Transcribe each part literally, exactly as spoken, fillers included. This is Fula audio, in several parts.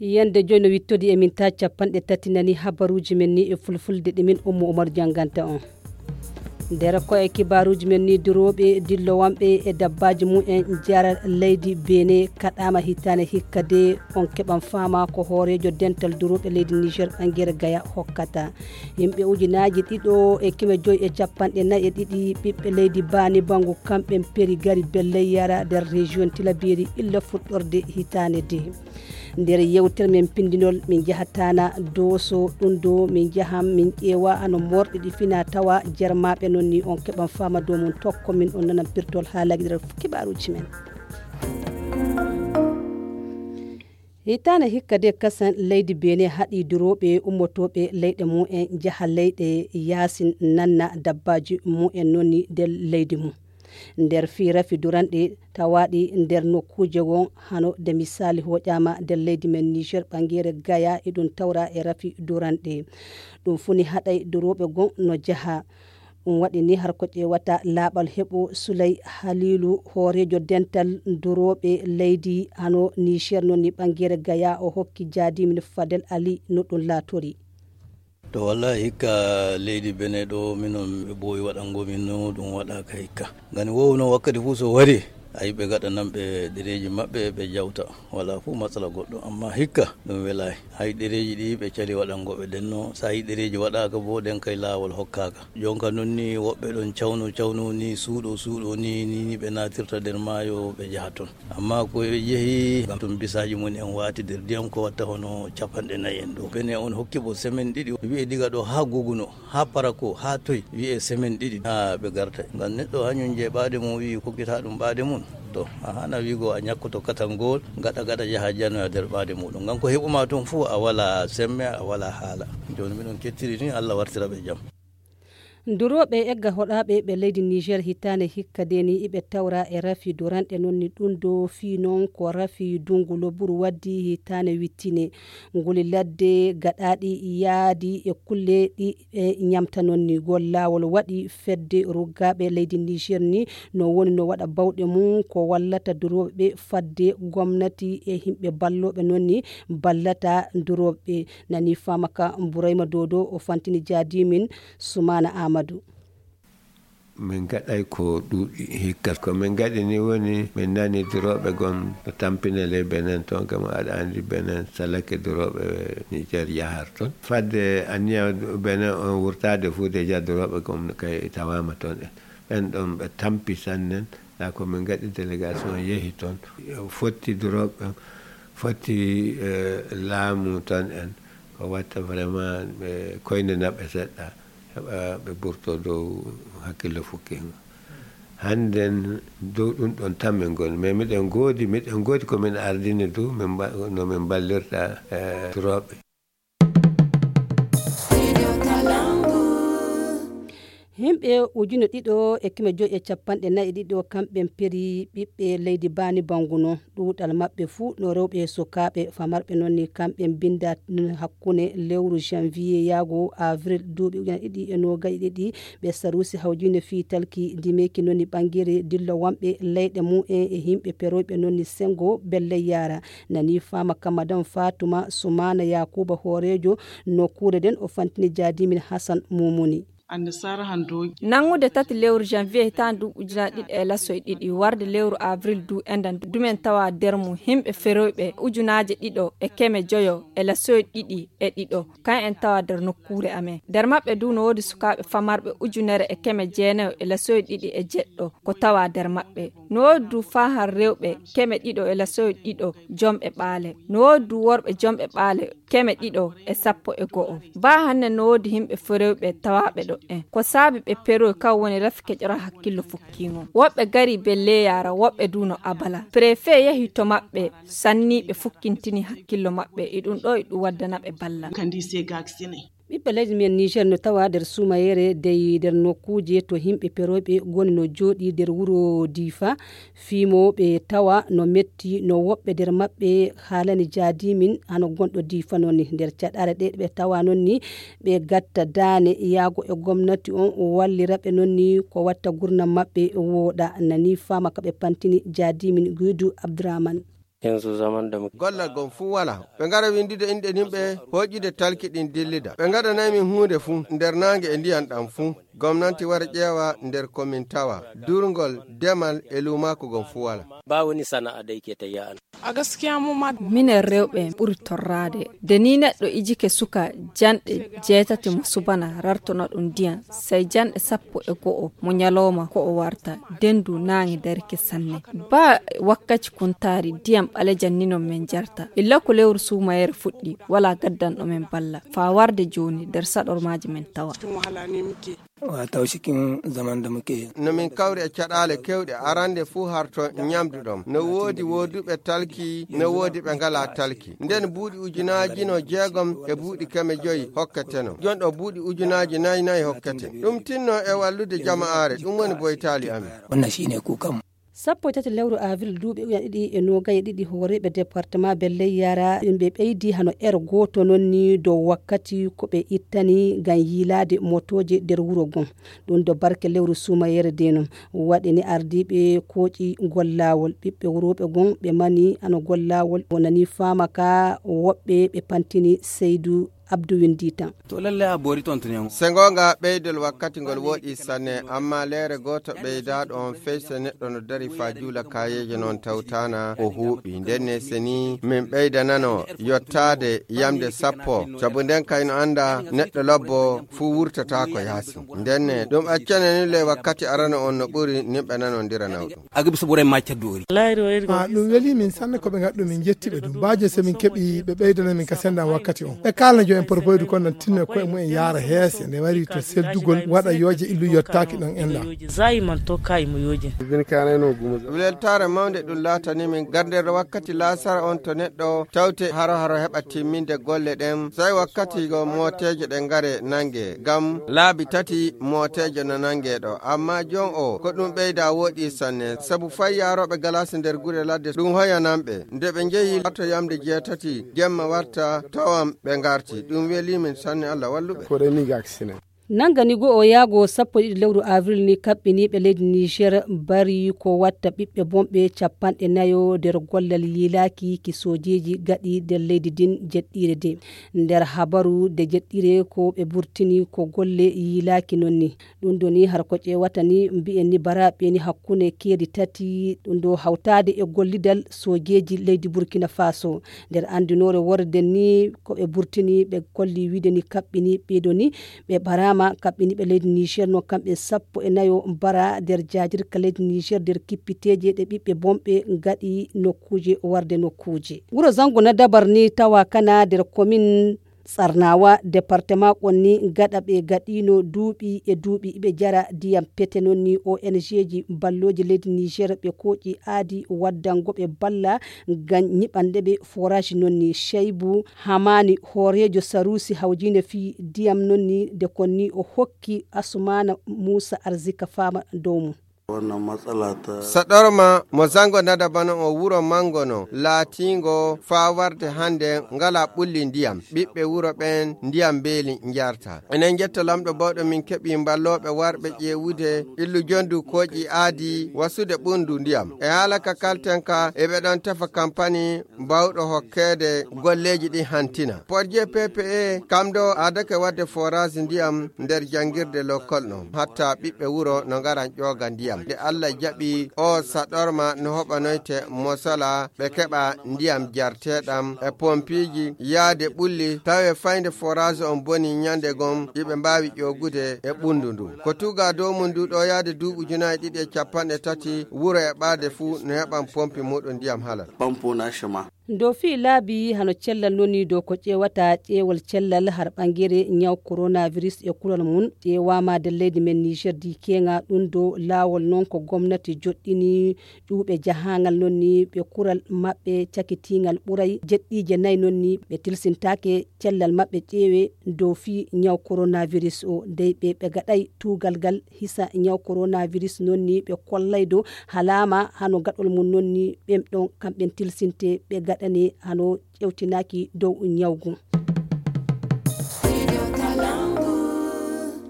yande jono wittodi e min ta capanɗe tati nani habaruji men ni e fulfulde ɗi min Ummu Umar janganta on nder ko e kibaruji men ni duroɓe dillowamɓe e dabbaji mumen jara leydi Benin kaɗama hitane hikkade on keɓan fama ko hoorejo dental duroɓe leydi Niger ɓangere Gaya hokkata yimɓe ujunaji ɗiɗo e kime joyi e capanɗe nayyi e ɗiɗi ɓiɓɓe leydi Bani Bangu kamɓe peri gari belley yara nder région Tilaberi illa fuɗɗorde hitane de nder yewtere men pindinol min jahatana Doso ɗum do min jaham min ƴeewa ano morɗe ɗi fina tawa jermaɓe non ni on keɓan fama dow mum tokko min on nanan pirtol haalaji nder kibaruji men hitane hikkade kasan leydi Benin haɗi duroɓe ummotoɓe leyɗe mumen jaha leyɗe yasin nanna dabbaji mumen nonni nder leydi mum nder fira fiduranɗe tawaɗi nder nokkuje won hano de misali hoƴama nder leydi men Niger ɓangere Gaya e ɗum tawra e rafi duranɗe ɗum funi haɗay duroɓe gon no jaha ɗum waɗi ni har ko ƴewata laaɓal heɓo Souley Halilu hoorejo dental duroɓe leydi hano Niger nonni ɓangere Gaya o hokki jadimin Fadel Ali no ɗum laatori to wallahi hikka leydi Benin ɗo minon ɓe ɓooyi waɗango min no ɗum waɗaka hikka ngani wowno wakkati fuu so wari ayi ɓe gaɗananɓe ɗereji maɓɓe ɓe jawta wala fuu matsala goɗɗo amma hikka ɗum welay hay ɗereji ɗi ɓe cali waɗangoɓe ɗenno sa yi ɗereji waɗaka bo ɗen kay lawol hokkaka jonka noon ni woɓɓe ɗon cawno cawno ni suuɗo suuɗo ni ni ɓe natirta nder maayo ɓe jaha toon amma ko yeehi toon bisaji mum en wati nder ndiyam ko watta hono capanɗe nayyi en ɗo Benin on hokkibo semaine ɗiɗi wiye diga ɗo ha Guguno ha Parako ha toye wiye semaine ɗiɗi ha ɓe garta ngam neɗɗo hañum je ɓaade mum wi kokkita ɗum ɓaade mum to a hana wigo a ñakkoto katangol gaɗa gaɗa jaha janoya nder ɓaade muɗum ngam ko heɓuma toon fuu a wala semme a wala haala joni miɗon kettiri ni Allah wartira ɓe jaam duroɓe egga hoɗaɓe ɓe leydi Niger hitane hikkadeni iɓe tawra e rafi duranɗe nonni ɗum do fi noon ko rafi dungulo buru waddi hitane wittine nguli ladde gaɗaɗi yaadi e kulle ɗi e ñamta nonni gol lawol waɗi fedde ruggaɓe leydi Niger ni no woni no waɗa bawɗe mum ko wallata duroɓe fadde gomnati e himɓe balloɓe nonni ballata duroɓe nani famaka Bourayma Dodo o fantini jadimin Soumana Amadou min gaɗay ko ɗuuɗi hikka ko min gaɗi ni woni min nani duroɓe gon to tampina ley Benin toon kam aɗa andi Benin salake duroɓe Niger yahar toon fadde aniya Benin on wurtade fuu déjà duroɓe gon kay tawama toon en ɓen ɗon ɓe tampi sannen la ko min gaɗi délégation yeehi toon fotti duroɓe fotti laamu toon en ko watta vraiment ɓe koyne naɓe seɗɗa heɓa ɓe ɓurto dow hakkille fukkingo hannden dow ɗum ɗon tan min goni mais miɗen goodi miɗen goodi komin ardini dow min no min ballirta e duroɓe himɓe ujune ɗiɗo e kime joyi e capanɗe nayyi ɗiɗo kamɓe peri ɓiɓɓe leydi Bani Bangu no ɗuuɗal maɓɓe fuu no rewɓe e sukaɓe famarɓe noonni kamɓe binda hakkunde lewru janvier yaago avril duuɓi ujune ɗiɗi e nogayi ɗiɗi ɓe sarusi hawjinde fi talki dimeki nonni ɓangere dillo wamɓe leyɗe mumen e himɓe peroyɓe nonni sengo belley yara nani fama ka madame Fatouma Soumana Yakuba hoorejo nokkure den o fantini jadimin Hassan Mumuni nangude tati lewru janvier hitan du ujuna ɗiɗi e lasoye ɗiɗi warde lewru avril du endan dumen tawa nder mum himɓe feroyɓe ujunaje ɗiɗo e keme joyo e lasoye ɗiɗi e ɗiɗo kan en tawa nder nokkure amen nder maɓɓe du no wodi sukaɓe famarɓe ujunere e keme jeenayo e lasoye ɗiɗi e jeɗɗo ko tawa nder maɓɓe no wodi du fa har rewɓe keme ɗiɗo e lasoye ɗiɗo jomɓe ɓaale no wodi du worɓe jomɓe ɓaale keme ɗiɗo e sappo e go'o ba hanne no wodi himɓe feroyɓe tawaɓe ɗo en ko saabi ɓe pero kaw woni rafi keƴora hakkillo fukkingo woɓɓe gari belle yara woɓɓe duno abala préfet yehi to maɓɓe sanni ɓe fukkintini hakkillo maɓɓe e ɗum ɗo e ɗum waddana ɓe balla ɓiɓɓe leydi men Niger no tawa nder sumayere dey nder nokkuje to himɓe peroɓe goni no jooɗi nder wuro Difa fimoɓe tawa no metti no woɓɓe nder maɓɓe haalani jadimin hano gonɗo Difa nonni nder caɗare ɗe ɓe tawa nonni ɓe gatta dane yaago e gomnati on wallira ɓe nonni ko watta gurnam maɓɓe wooɗa nani fama kaɓe pantini jadimin Guidu Abdourahmane yanzu zaman da muke gollal gon fu wala ɓe ngara windide inɗe nimɓe hoƴƴide talki ɗin dillida ɓe ngaɗanaymin hunde fuu nder nangue e ndiyan ɗam fuu gomnati wara ƴeewa nder komin tawa durgol demal e lumako gon fu wala ba wani sana'a da yake tayya a gaskiya mu ma minen rewɓe ɓuri torrade de ni neɗɗo ijike suka janɗe jeetati mo subana rartono ɗum ndiyan sey janɗe sappo e go'o mo ñalowma ko o warta dendu naange darke sanne ba wakkati kuntari ndiyam ɓalejan ninon men jarta illa ko lewru sumayere fuɗɗi wala gaddanɗo men balla fa warde joni nder saɗormaji men tawa wataw cikin zaman da muke no min kawri e caɗale kewɗe arande fuu harto ñamdu ɗom no woodi woduɓe talki no woodi ɓe ngala talki nden buuɗi ujunaji no jeegom e buuɗi keme joyi hokketeno jon ɗo buuɗi ujunaji nayyi nayyi hokkete ɗum tinno e wallude jama'are ɗum woni boytali amin wannan shine kukan sappo e tati lewru avril duuɓi ujan ɗiɗi e nogaye ɗiɗi hooreɓe département belley yara ɓe ɓeydi hano ere goto noon ni dow wakkati ko ɓe ittani gam yiilade motoje nder wuuro gon ɗum do barke lewru sumayere de noon waɗi ni ardiɓe kooƴi gollawol ɓiɓɓe wuroɓe gon ɓe mani ano gollawol o nani fama ka woɓɓe ɓe pantini Seydou Abdou windi tan to lalle a bori ton tun sengonga ɓeydol wakkati ngol woɗi sanne amma leere goto ɓeydaɗo on feyse neɗɗo no dari fa juula kayeje noon tawtana o huuɓi ndenne seni min ɓeydanano yottade yamde sappo saabu nden kayno anda neɗɗo lobbo fuu wurtata ko yaasi ndenne ɗum accane ni le wakkati arana on no ɓuri nimɓe nanodira nawɗum agabi so ɓuure macca doori ha ɗum weeli min sanne koɓe gaɗɗum min jettiɓe ɗum baje somin keeɓi ɓe ɓeydana min ka sendan wakkati on ɓe kalna jo en propoyde kono non tinno koye mumen yaara heese nde wari to seldugol waɗa yooje illu yottaki ɗon enda zayiman to kayimo yooje weltare mawde ɗum laatani min garderde wakkati lasara on to neɗɗo tawte haro haro heɓa timminde golle ɗen sai wakkati go moteje ɗe ngare nangue gam laabi tati moteje no nangue ɗo amma jon o ko ɗum ɓeyda woɗi sanne saabu fay yaroɓe galasi nder guure ladde ɗum hoyanamɓe nde ɓe jeehi warta yamde jeetati jemma warta tawam ɓe garti ɗum weeli min sanne Allah walluɓe ko reni gaksine nangani go o yaago sappo ɗiɗi lewru avril ni kaɓɓiniɓe leydi Niger bari ko watta ɓiɓɓe bomɓe capanɗe nayo nder gollal yiilaki ki sojeji gaɗi nder leydi din jeɗɗire de nder habaru de jeɗɗire ko ɓe burtini ko golle yiilaki non ni ɗum do ni har ko ƴewata ni mbi'en ni baraɓe ni hakkunde keedi tati ɗum do hawtade e gollidal sojeji leydi Burkina Faso nder andinore worde ni ko ɓe burtini ɓe kolli wiide ni kaɓɓini ɓeɗo ni ɓe barama kaɓɓiniɓe leydi Niger no kamɓe sappo e nayo bara nder jajirka leydi Niger nder kippiteje ɗe ɓiɓɓe bomɓe gaɗi nokkuje warde nokkuje wuro zango na dabar ni tawa kana nder commune Sarnawa département konni gaɗa ɓe gaɗino duuɓi e duuɓi ɓe jara diyam pete noon ni O N G ji balloje leydi Niger ɓe kooƴi aadi waddango ɓe balla gam ñiɓande ɓe forage noon ni Cheibou Hamani hoorejo Sarusi hawjine fi diyam noon ni de konni o hokki Asumana Moussa Arzika fama dow mum wannan matsala ta saɗorma mo zango nada bana o wuro mangono laatingo fa warde hande ngala ɓulli ndiyam ɓiɓɓe wuro ɓen ndiyam beeli jarta enen jetta lamɗo bawɗo min keeɓi balloɓe warɓe ƴewude illu jondu kooƴi aadi wasude ɓundu ndiyam e haala ka kalten ka eɓe ɗon tefa campagne bawɗo hokkede golleji ɗi hantina porje P P E kam ɗo adake wadde forage ndiyam nder jangirde lokkol ɗon hatta ɓiɓɓe wuro no ngaran ƴoga ndiyam de Allah jaɓi o saɗorma no hoɓanoyte mosala ɓe keɓa ndiyam jarteɗam e pompiji yaade ɓulli tawe fayde forage on boni ñande gon iɓe mbawi ƴogude e ɓundu ndu ko tuga dow mum ndu ɗo yaade duuɓi junayi ɗiɗi e capanɗe tati wuro e ɓaade fuu no heɓan pompi muɗum ndiyam halal pampo national do fi laabi hano cellal noni do ko ƴewata ƴewol cellal har ɓangere ñaw coronavirus e kulol mum ƴewama de leydi men Niger di kenga ɗum do laawol noon ko gomnati joɗɗini ƴuuɓe jahangal noon ni ɓe kural maɓɓe cakitigal ɓuuray jeɗɗije nayyi noon ni ɓe tilsintake cellal maɓɓe ƴeewe dow fi ñaw coronavirus o dey ɓe ɓe gaɗay tugal gal hisa ñaw coronavirus noon ni ɓe kollay dow halama hano gaɗol mum noon ni ɓen ɗon kamɓen tilsinte ɓe gaɗa ɗani hano ƴewtinaki dow ñawgu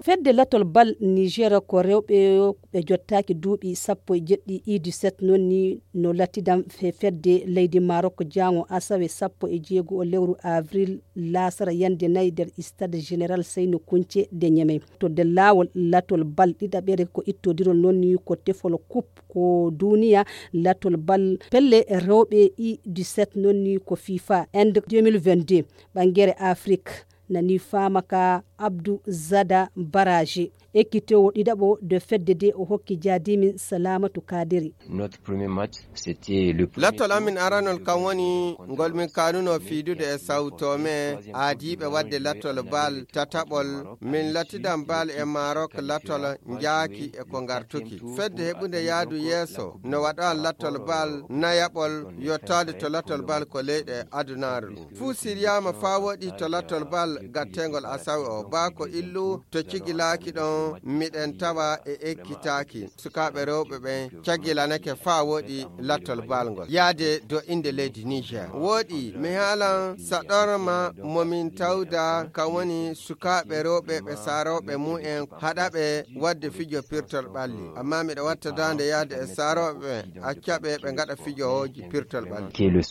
fedde latol bal niger ko rewɓe ɓe jottaki duuɓi sappo e jeɗɗi i dix-sept noon ni no lattidan fe fedde leydi Maroc jango asawe sappo e jeego o lewru avril lasara yande nayyi nder stade général Seynou Kounté de Niamey to de laawol latol bal ɗiɗaɓere ko ittodirol noon ni ko tefol coupe ko duniya latol bal pelle rewɓe i dix-sept noon ni ko FIFA Inde deux mille vingt-deux ɓangere Afrique nani famaka Abdou Zada Baraji ekkitewo ɗiɗaɓo de fedde de o hokki jadimin Salamatu Kadiri. Notre premier match c'était le latol amin aranol kam woni ngol min kanuno fiidude e Sao Tomé aadiɓe wadde latol bal tataɓol min lattidan bal e Maroc latol jaaki e ko gartuki fedde heɓude yaadu yeeso no waɗa latol bal nayaɓol yottade to latol bal ko leyɗe adunaru fuu siriyama fa woɗi to latol bal gattengol asawe o ba ko illu to cigilaaki ɗon miɗen tawa e ekkitaki sukaɓe rewɓe ɓe cagilanake fa woɗi lattol balngol yaade do inde leydi Niger woɗi mi haalan saɗorma momin tawda kam woni sukaɓe rewɓe ɓe saroɓe mu'en haɗaɓe wadde fijo pirtol ɓalli amma miɗa watta dande yaade e saroɓe accaɓe ɓe gaɗa fijo hoji pirtol ɓalli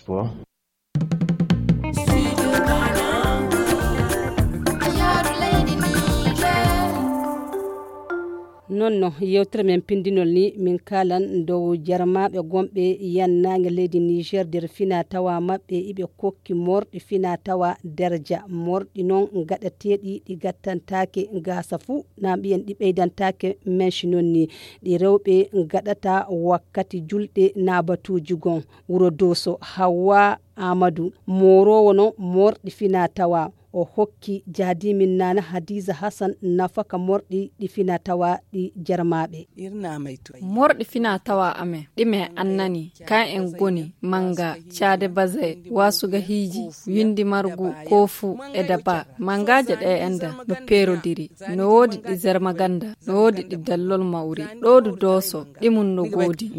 non no yewtere men pindinol ni min kalan dow jarmaɓe gomɓe yannage leydi Niger nder fina tawa mabɓe iɓe kokki morɗi fina tawa derja morɗi noon gaɗateɗi ɗi gattantake gasa fuu na mbiyen ɗi ɓeydantake menshi noon ni ɗi rewɓe gaɗata wakkati julɗe nabatuji gon wuro Doso Hawa Amadou morowo no morɗi fina tawa o hokki jadimin nana Hadiza Hassan nafaka morɗi ɗi fina tawa ɗi jarmaɓe morɗi fina tawa amen ɗime annani kan en goni manga cade baze wasuga hiji windi margu kofu e daba mangaje ɗe enda no perodiri no wodi ɗi zarmaganda no wodi ɗi dallol mawri ɗodu Doso ɗimun no godi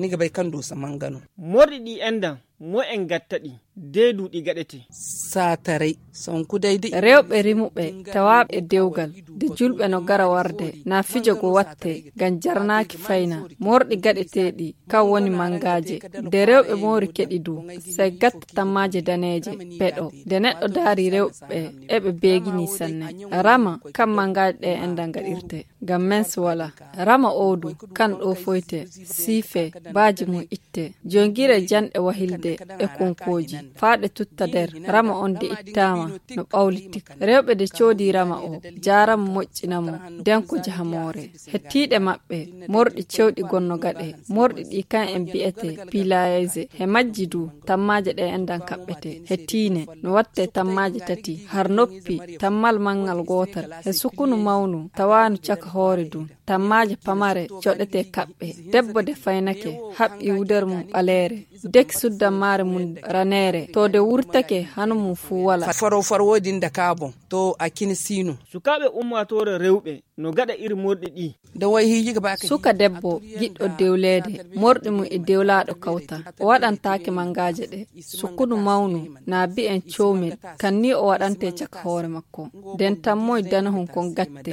morɗi ɗi enda mo en gatta ɗi deedu ɗi gaɗete satarai sonku daydi rewɓe rimuɓe tawaɓe dewgal de julɓe no gara warde na fijogo watte gam jarnaki fayna morɗi gaɗeteɗi kan woni mangaje de rewɓe mori keɗi du sai gatta tammaje daneje peɗo de neɗɗo daari rewɓe eɓe beegini sanne rama kan mangaje ɗe endan gaɗirte gam mens wala rama odu kan ɗo foyte siife baaji mum itte jongire janɗe wahilde e konkoji faaɗe tutta nder rama on de ittama no ɓawlitik rewɓe de coodi rama o jarama moƴƴinamo den ko jahamore hettiɗe maɓɓe morɗi cewɗi gonno gaɗe morɗi ɗi kan en mbiyete pilayese he majji du tammaje ɗe endan kaɓɓete hettine no watte tammaje tati har noppi tammal mangal gotal he sukunu mawnu tawanu caka hoore du tammaje pamare coɗete kaɓɓe debbo de faynake haɓɓi wudere mum ɓaleere dek suddammare mum ranere to de wurtake hanu mum fu wala faro faro wodi nda kabon to akini sino sukaɓe ummatore rewɓe no gaɗa iri morɗi ɗi da way hiji ga baka suka debbo giɗɗo dewlede morɗi mum e dewlaɗo kawta o waɗantake mangaje ɗe sukkudu mawnu na bi en comel kanni o waɗante caka hoore makko den tammoy danahon kon gatte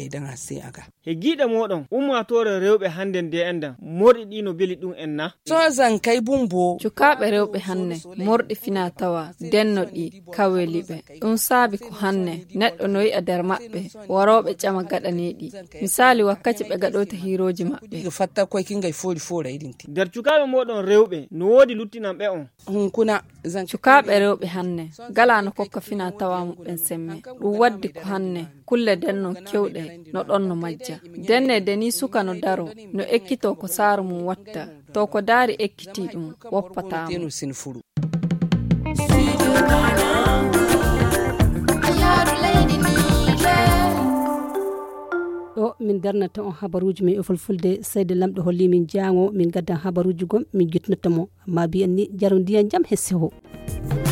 he giɗe moɗon ummatore rewɓe hande nde endan morɗi ɗi no beli ɗum en na so zan kay bumbo cukaɓe rewɓe hanne morɗi fina tawa denno ɗi kaweliɓe ɗum saabi ko hanne neɗɗo no yi'a nder maɓɓe waroɓe ƴama gaɗaneɗi misali wakkati ɓe gaɗota hiroji maɓɓe fatta koye kingay foɗi foɗa yiɗinti nder cukaɓe moɗon rewɓe no wodi luttinam ɓe on hunkuna cukaɓe rewɓe hanne gala no kokka fina tawa muɓɓen semme ɗum waddi ko hanne kulle denno kewɗe no ɗon no majja denne deni suka no daro no ekkito ko saaru mum watta to ko daari ekkiti ɗum woppatamo ɗo min darnata on habaruji min e fulfulde Seydi Lamɗo holli min jango min gaddan habaruji gom min jutnata mo amma biyen ni jaro ndiyan jam he seho.